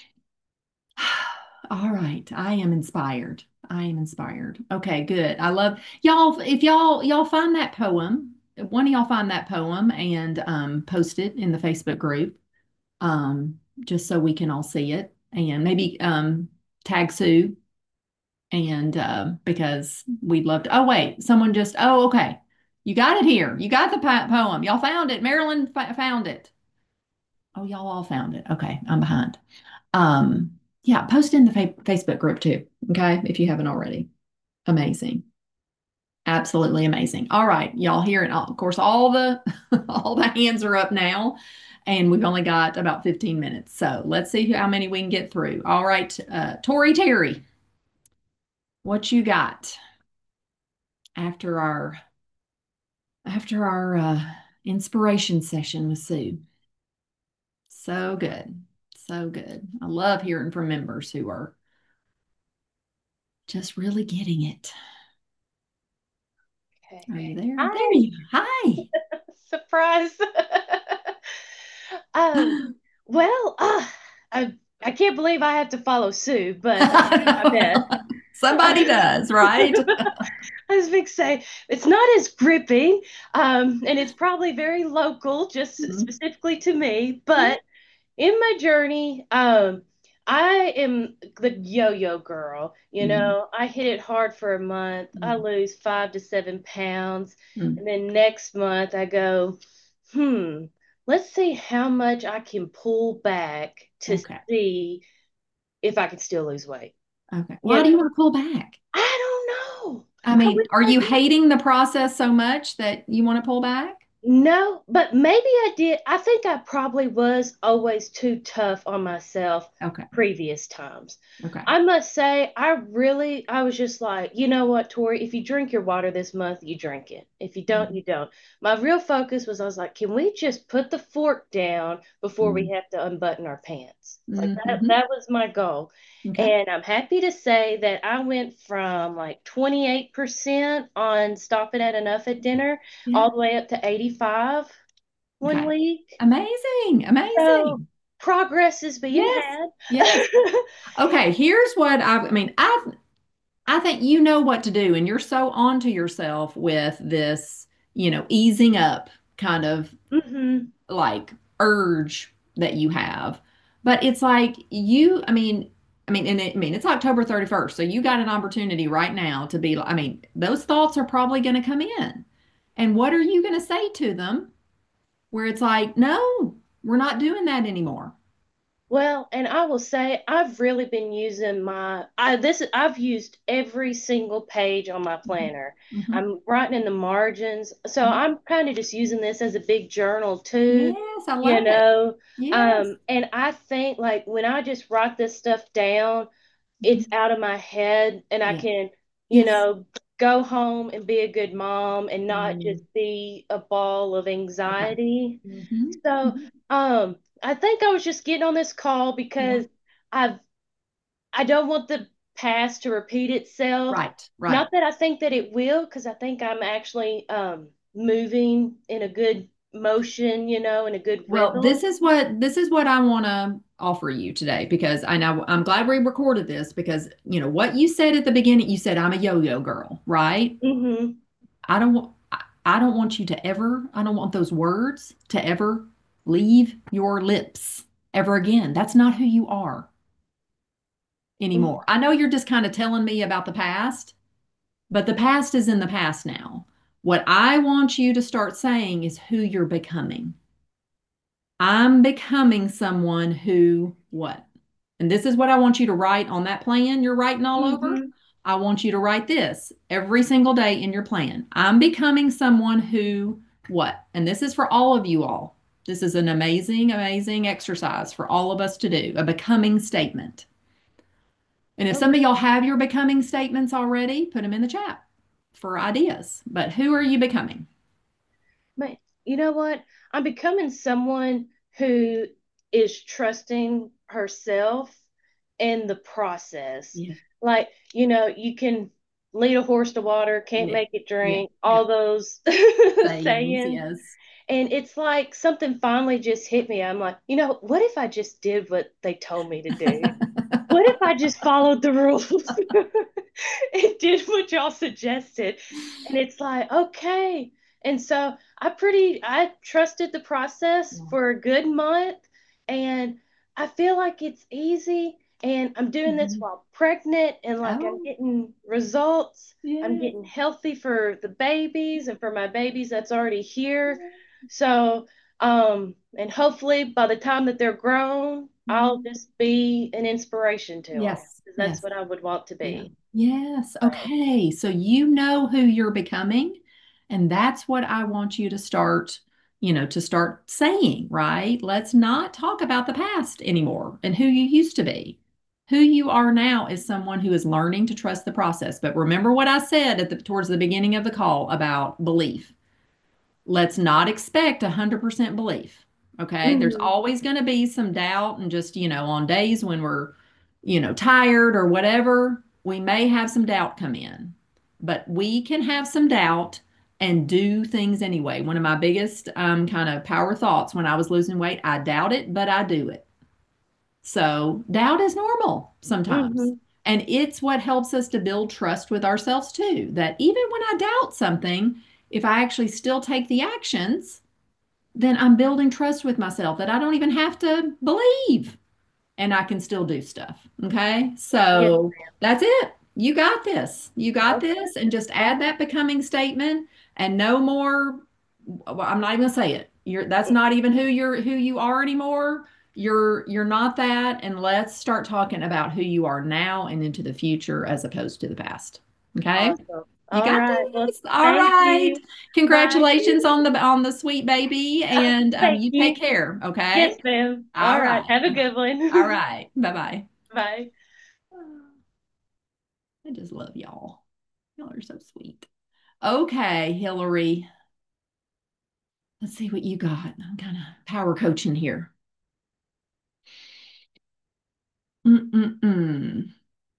All right. I am inspired. I am inspired. Okay, good. I love y'all. If y'all y'all find that poem, one of y'all find that poem and um, post it in the Facebook group, um, just so we can all see it, and maybe um, tag Sue, and uh, because we'd love to. Oh wait, someone just. Oh okay, you got it here. You got the po- poem. Y'all found it. Marilyn found it. Oh, y'all all found it. Okay, I'm behind. Um, yeah, post in the fa Facebook group too. Okay, if you haven't already. Amazing. Absolutely amazing. All right, y'all hear it. Of course, all the all the hands are up now, and we've only got about fifteen minutes. So let's see how many we can get through. All right, uh, Tori Terry, what you got after our after our uh, inspiration session with Sue? So good. So good. I love hearing from members who are just really getting it. Are you Okay. there? There Hi. you are. Hi. Surprise. Um, well, uh, I I can't believe I have to follow Sue, but I'll do my best. Somebody does, right? I was big say it's not as gripping, um, and it's probably very local, just Mhm. specifically to me. Yeah. But in my journey, um, I am the yo-yo girl. You Mhm. know, I hit it hard for a month. I Mhm. lose five to seven pounds, Mhm. and then next month I go, hmm, let's see how much I can pull back to Okay. see if I can still lose weight. Okay. You Why do you know, want to pull back? I don't know. I I mean, wish are I you did. hating the process so much that you want to pull back? No, but maybe I did. I think I probably was always too tough on myself Okay. previous times. Okay. I must say, I really, I was just like, you know what, Tori, if you drink your water this month, you drink it. If you don't, Mhm. you don't. My real focus was, I was like, can we just put the fork down before we have to unbutton our pants? Like that, Mm-hmm. that was my goal. Okay. And I'm happy to say that I went from like twenty-eight percent on stopping at enough at dinner Yeah. all the way up to eighty-five one Okay. week. Amazing. So Amazing. progress is being Yes. had. Yes. Okay. Here's what I, I mean, I I think you know what to do, and you're so onto yourself with this, you know, easing up kind of hmm like urge that you have. But it's like you, I mean, I mean, and it, I mean, it's October thirty-first, so you got an opportunity right now to be, I mean, those thoughts are probably going to come in. And what are you going to say to them where it's like, no, we're not doing that anymore? Well, and I will say I've really been using my I this I've used every single page on my planner. Mhm. I'm writing in the margins. So Mhm. I'm kind of just using this as a big journal too, Yes, I you love it. know. Yes. Um, and I think like when I just write this stuff down, it's Mhm. out of my head and I Yeah. can, you Yes. know, go home and be a good mom and not just Mm. be a ball of Okay. anxiety. Mhm. So, Mhm. um, I think I was just getting on this call Yeah. because I've I don't want the past to repeat itself. Right. Right. Not that I think that it will, because I think I'm actually um moving in a good motion, you know, in a good Well, rhythm. this is what this is what I want to offer you today because I know I'm glad we recorded this because you know what you said at the beginning. You said I'm a yo-yo girl, right? Mm-hmm. I don't want I I don't want you to ever, I don't want those words to ever leave your lips ever again. That's not who you are Mm-hmm. anymore. I know you're just kind of telling me about the past, but the past is in the past now. What I want you to start saying is who you're becoming. I'm becoming someone who what? And this is what I want you to write on that plan you're writing all over. Mm-hmm. I want you to write this every single day in your plan. I'm becoming someone who what? And this is for all of you all. This is an amazing, amazing exercise for all of us to do, a becoming statement. And if some of Okay. y'all have your becoming statements already, put them in the chat for ideas. But who are you becoming? But you know what? I'm becoming someone who is trusting herself in the process. Yeah. Like, you know, you can lead a horse to water, can't Yeah. make it Yeah. drink, Yeah. all those Sayings, sayings. yes. And it's like something finally just hit me. I'm like, you know, what if I just did what they told me to do? What if I just followed the rules and did what y'all suggested? And it's like, okay. And so I pretty, I trusted the process Yeah. for a good month. And I feel like it's easy. And I'm doing this Mhm. while pregnant and like I'm Oh, getting results. I'm yeah. getting healthy for the babies and for my babies that's already here. So, um, and hopefully by the time that they're grown, I'll Mhm. just be an inspiration to them Yes. because that's Yes. what I would want to Yeah. be. Yes. So, Okay. So you know who you're becoming, and that's what I want you to start, you know, to start saying, right? Let's not talk about the past anymore and who you used to be. Who you are now is someone who is learning to trust the process. But remember what I said at the towards the beginning of the call about belief. Let's not expect one hundred percent belief. Okay. There's mhm, always going to be some doubt, and just, you know, on days when we're, you know, tired or whatever, we may have some doubt come in. But we can have some doubt and do things anyway. One of my biggest um, kind of power thoughts when I was losing weight, I doubt it, but I do it. So doubt is normal sometimes. mhm, And it's what helps us to build trust with ourselves too. That even when I doubt something, if I actually still take the actions, then I'm building trust with myself that I don't even have to believe and I can still do stuff. Okay. yes, So that's it. You got this. You got okay, this. And just add okay, that becoming statement and no more. Well, I'm not even gonna say it. You're that's not even who you're who you are anymore. You're you're not that. And let's start talking about who you are now and into the future as opposed to the past. Okay? awesome. You All got right. Well, this. All thank right. you. Bye. Congratulations on the on the sweet baby. And um, Thank you take you. care. Okay. Yes, ma'am. All All right. right. Have a Bye-bye. good All one. right. Bye-bye. Bye. I just love y'all. Y'all are so sweet. Okay, Hillary. Let's see what you got. I'm kind of power coaching here. Mm-mm-mm.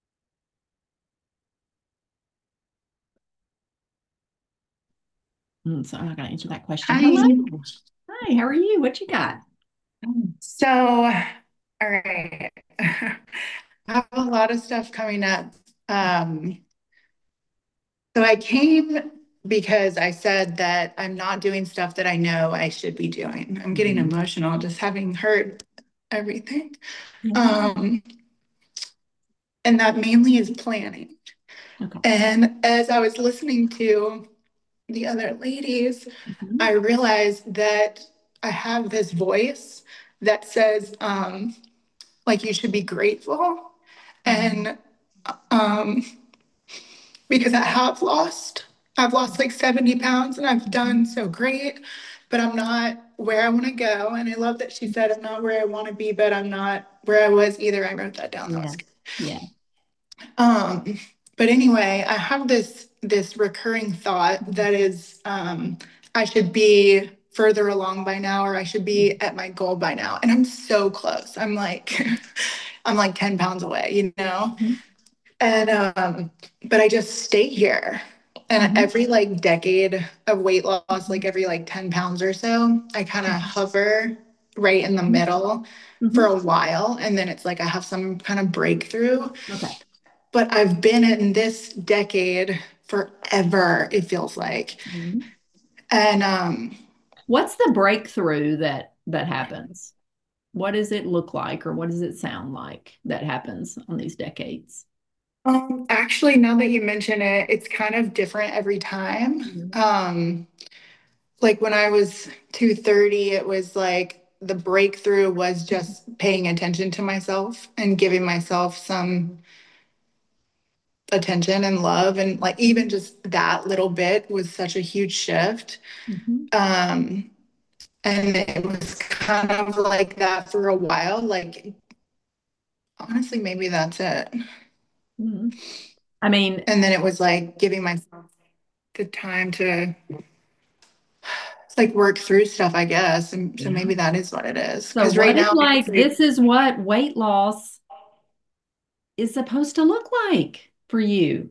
Mm, so I'm not going to answer that question. Hi. Hello. Hi, how are you? What you got? So, all right. I have a lot of stuff coming up. Um, so I came because I said that I'm not doing stuff that I know I should be doing. I'm getting Mhm. emotional just having heard everything. Yeah. Um, and that mainly is planning. Okay. And as I was listening to the other ladies, Mhm. I realized that I have this voice that says, um, like you should be grateful. Mhm. And um, because I have lost, I've lost like seventy pounds and I've done Mhm. so great, but I'm not where I want to go. And I love that she said, I'm not where I want to be, but I'm not where I was either. I wrote that down. That was Yeah. good. Yeah. Um, but anyway, I have this this recurring thought Mhm. that is um, I should be further along by now, or I should be at my goal by now. And I'm so close. I'm like I'm like ten pounds away, you know? Mhm. And um, but I just stay here. And Mhm. every like decade of weight loss, like Mhm. every like ten pounds or so, I kind of Mhm. hover right in the Mhm. middle for Mhm. a while. And then it's like I have some kind of breakthrough. Okay. But I've been in this decade forever, it feels like. Mhm. And um, What's the breakthrough that that happens? What does it look like or what does it sound like that happens on these decades? Um, actually, now that you mention it, it's kind of different every time. Mhm. Um, like when I was two thirty, it was like the breakthrough was just paying attention to myself and giving myself some attention and love. And like even just that little bit was such a huge shift. Mhm. Um, and it was kind of like that for a while. Like honestly, maybe that's it. Mhm. I mean, And then it was like giving myself the time to like work through stuff, I guess. And so yeah. maybe that is what it is. So Because right what if now, like it's like, this is what weight loss is supposed to look like for you,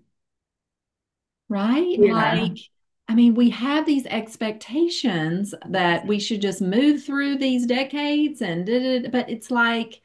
right? yeah, Like, I mean, we have these expectations that we should just move through these decades and did it, but it's like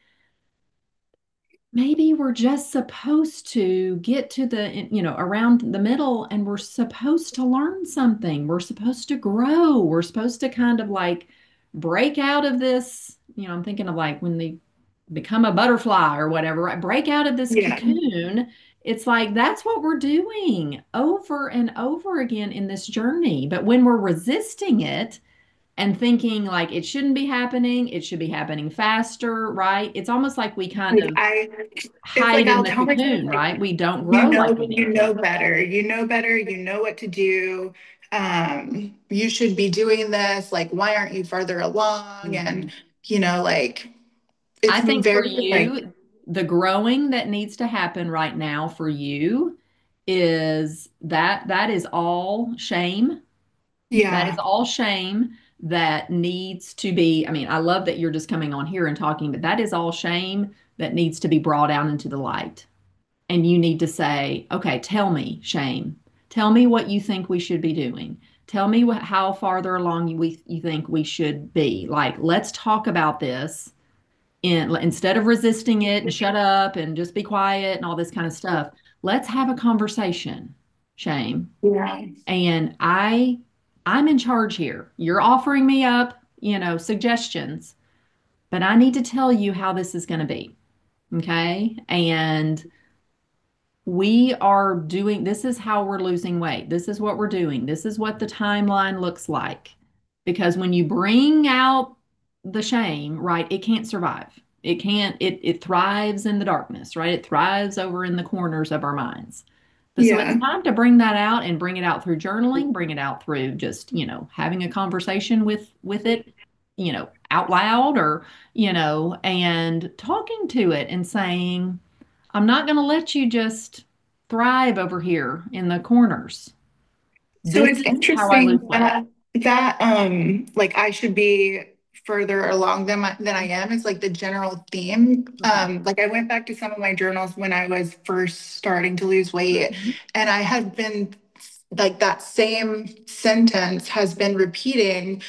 maybe we're just supposed to get to the, you know, around the middle and we're supposed to learn something. We're supposed to grow. We're supposed to kind of like break out of this, you know, I'm thinking of like when they become a butterfly or whatever, right? Break out of this yeah. cocoon. It's like that's what we're doing over and over again in this journey. But when we're resisting it, and thinking like it shouldn't be happening, it should be happening faster, right? It's almost like we kind Like of I, it's like hide in I'll the tell myself cocoon, like, right? We don't you grow like know, we you need to. know better, you know better, you know what to do. Um, you should be doing this. Like, why aren't you further along? Mhm. And you know, like I it's been think for very like, you, the growing that needs to happen right now for you is that that is all shame. That is yeah, all shame that needs to be. I mean, I love that you're just coming on here and talking, but that is all shame that needs to be brought out into the light. And you need to say, okay, tell me, Shane, tell me what you think we should be doing. Tell me what, how farther along you, we, you think we should be. Like, let's talk about this in, instead of resisting it and shut up and just be quiet and all this kind of stuff. Let's have a conversation, Shane. yeah, And I, I'm in charge here. You're offering me up, you know, suggestions, but I need to tell you how this is going to be. Okay. And we are doing this is how we're losing weight. This is what we're doing. This is what the timeline looks like. Because when you bring out the shame, right, it can't survive. It can't, it it thrives in the darkness, right? It thrives over in the corners of our minds. But so it's yeah, time to bring that out and bring it out through journaling, bring it out through just, you know, having a conversation with with it, you know, out loud or, you know, and talking to it and saying, I'm not going to let you just thrive over here in the corners. So This it's is how I lose interesting weight. that that um like I should be further along than I, than I am is like the general theme. Okay. Um, like I went back to some of my journals when I was first starting to lose weight, Mhm. and I had been like that same sentence has been repeating.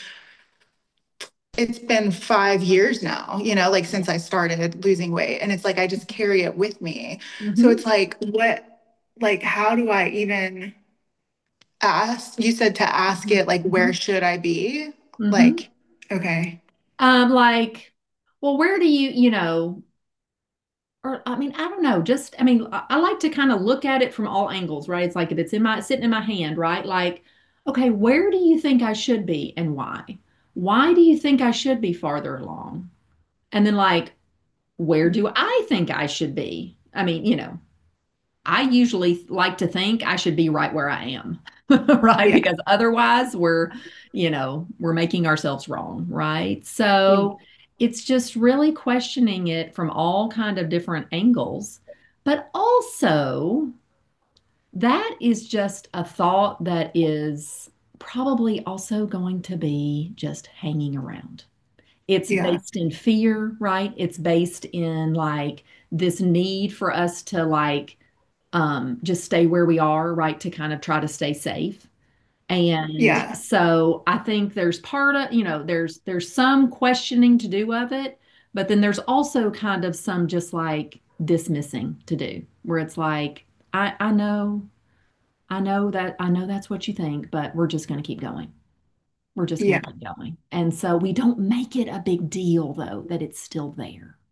It's been five years now, you know, like since I started losing weight, and it's like I just carry it with me. So Mhm. it's like what, like how do I even ask? You said to ask Mhm. it like, where Mhm. should I be? Mhm. Like, okay. Um, like, well, where do you, you know, or I mean, I don't know, just I mean, I, I like to kind of look at it from all angles, right? It's like if it's in my sitting in my hand, right? Like, okay, where do you think I should be and why? Why do you think I should be farther along? And then like, where do I think I should be? I mean, you know, I usually like to think I should be right where I am, right? Yeah. Because otherwise we're, you know, we're making ourselves wrong, right? Yeah. So it's just really questioning it from all kind of different angles. But also, that is just a thought that is probably also going to be just hanging around. It's Yeah. based in fear, right? It's based in like this need for us to like um, just stay where we are, right? To kind of try to stay safe. And Yeah. so I think there's part of, you know, there's there's some questioning to do of it, but then there's also kind of some just like dismissing to do, where it's like, I I know, I know that I know that's what you think, but we're just going to keep going. We're just going Yeah. to keep going. And so we don't make it a big deal though that it's still there.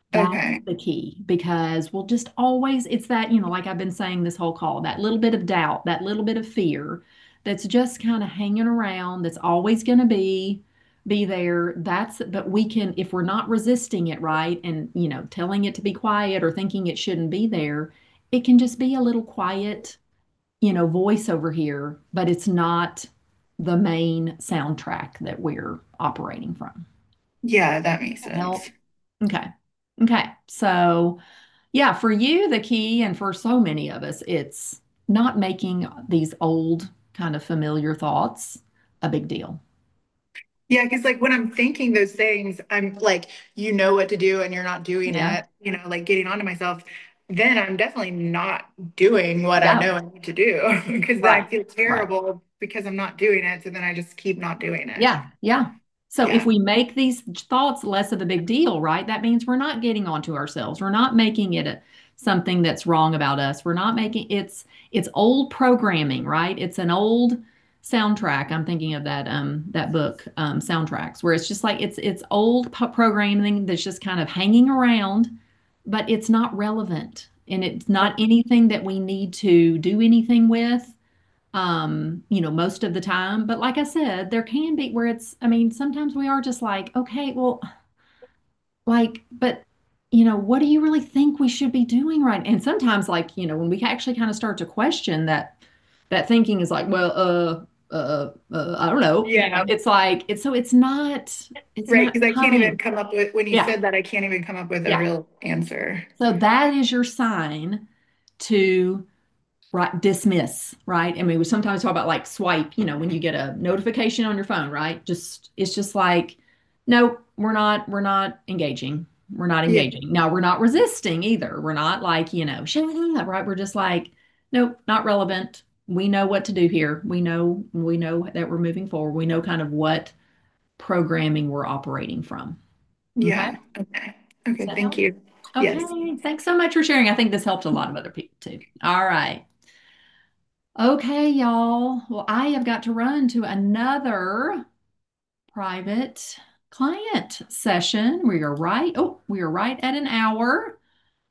That's Okay. the key because we'll just always, it's that, you know, like I've been saying this whole call, that little bit of doubt, that little bit of fear that's just kind of hanging around, that's always going to be be there. That's, but we can, if we're not resisting it, right, and, you know, telling it to be quiet or thinking it shouldn't be there, it can just be a little quiet, you know, voice over here, but it's not the main soundtrack that we're operating from. Yeah, that makes sense. Help. Okay. Okay. So, yeah, for you, the key, and for so many of us, it's not making these old kind of familiar thoughts a big deal. Yeah, because like when I'm thinking those things, I'm like, you know what to do and you're not doing Yeah. it, you know, like getting onto myself, then I'm definitely not doing what I Yeah. know I need to do because then I Right. feel Right. terrible because I'm not doing it. So then I just keep not doing it. Yeah. Yeah. So if Yeah. we make these thoughts less of a big deal, right, that means we're not getting onto ourselves. We're not making it a, something that's wrong about us. We're not making it's it's old programming, right? It's an old soundtrack. I'm thinking of that um that book, um, Soundtracks, where it's just like it's it's old po- programming that's just kind of hanging around, but it's not relevant and it's not anything that we need to do anything with, um, you know, most of the time. But like I said, there can be where it's, I mean, sometimes we are just like, okay, well, like, but, you know, what do you really think we should be doing right? And sometimes, like, you know, when we actually kind of start to question that, that thinking is like, well, uh, uh, uh, I don't know, you know, Yeah. it's like, it's so it's not, it's Right. not Because I can't even coming. come up with, when you Yeah. said that, I can't even come up with a Yeah. real answer. So that is your sign to right dismiss, right? I mean, we sometimes talk about like swipe, you know, when you get a notification on your phone, right? Just it's just like, no, we're not we're not engaging. We're not Yeah. engaging. Now we're not resisting either. We're not like, you know, shut up, right? We're just like, nope, not relevant. We know what to do here. We know we know that we're moving forward. We know kind of what programming we're operating from. Okay. Yeah. Okay. Does Okay. that Thank help? you. Yes. Okay. Thanks so much for sharing. I think this helped a lot of other people too. All right. Okay, y'all. Well, I have got to run to another private client session. We are right. Oh, we are right at an hour.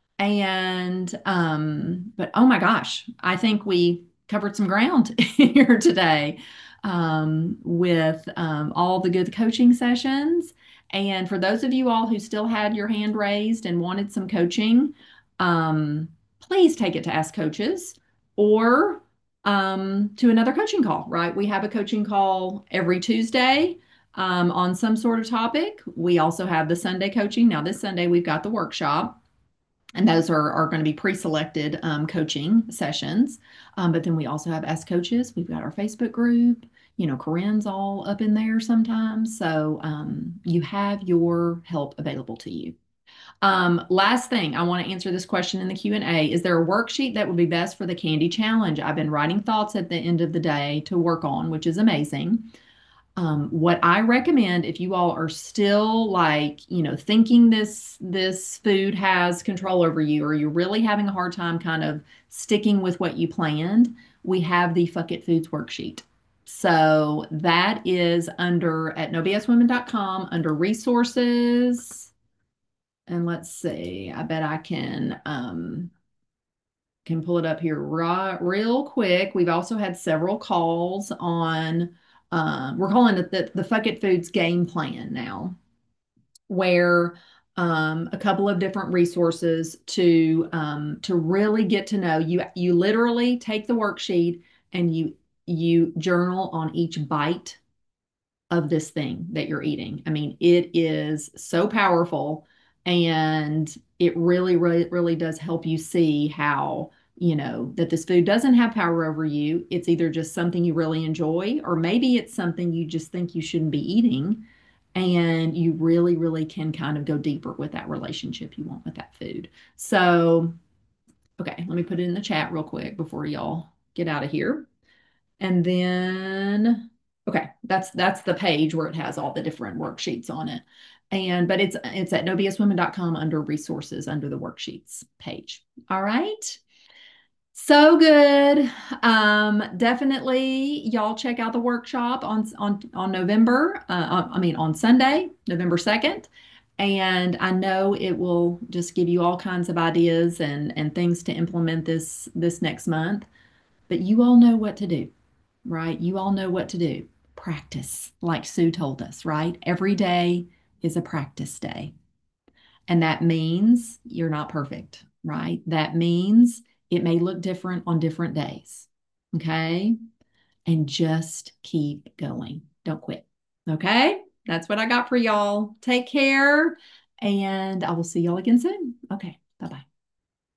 And um, but oh my gosh, I think we covered some ground here today, um, with um, all the good coaching sessions. And for those of you all who still had your hand raised and wanted some coaching, um, please take it to Ask Coaches or um, to another coaching call, right? We have a coaching call every Tuesday, um, on some sort of topic. We also have the Sunday coaching. Now, this Sunday, we've got the workshop. And those are, are going to be pre-selected, um, coaching sessions. Um, but then we also have Ask Coaches. We've got our Facebook group. You know, Corinne's all up in there sometimes. So um, you have your help available to you. Um, last thing, I want to answer this question in the Q and A. Is there a worksheet that would be best for the Candy Challenge? I've been writing thoughts at the end of the day to work on, which is amazing. Um, what I recommend if you all are still like, you know, thinking this this food has control over you, or you're really having a hard time kind of sticking with what you planned, we have the Fuck It Foods worksheet. So that is under at no b s women dot com under resources. And let's see, I bet I can um can pull it up here right, real quick. We've also had several calls on, uh, we're calling it the, the Fuck It Foods game plan now, where um, a couple of different resources to um, to really get to know you. You literally take the worksheet and you you journal on each bite of this thing that you're eating. I mean, it is so powerful and it really, really, really does help you see how, you know, that this food doesn't have power over you. It's either just something you really enjoy, or maybe it's something you just think you shouldn't be eating. And you really, really can kind of go deeper with that relationship you want with that food. So, okay, let me put it in the chat real quick before y'all get out of here. And then, okay, that's that's the page where it has all the different worksheets on it. And but it's it's at no b s women dot com under resources under the worksheets page. All right. So good. Um, definitely y'all check out the workshop on on on November, uh, I mean on Sunday, November second. And I know it will just give you all kinds of ideas and, and things to implement this this next month. But you all know what to do, right? You all know what to do. Practice, like Sue told us, right? Every day is a practice day. And that means you're not perfect, right? That means it may look different on different days. Okay. And just keep going. Don't quit. Okay. That's what I got for y'all. Take care. And I will see y'all again soon. Okay. Bye bye.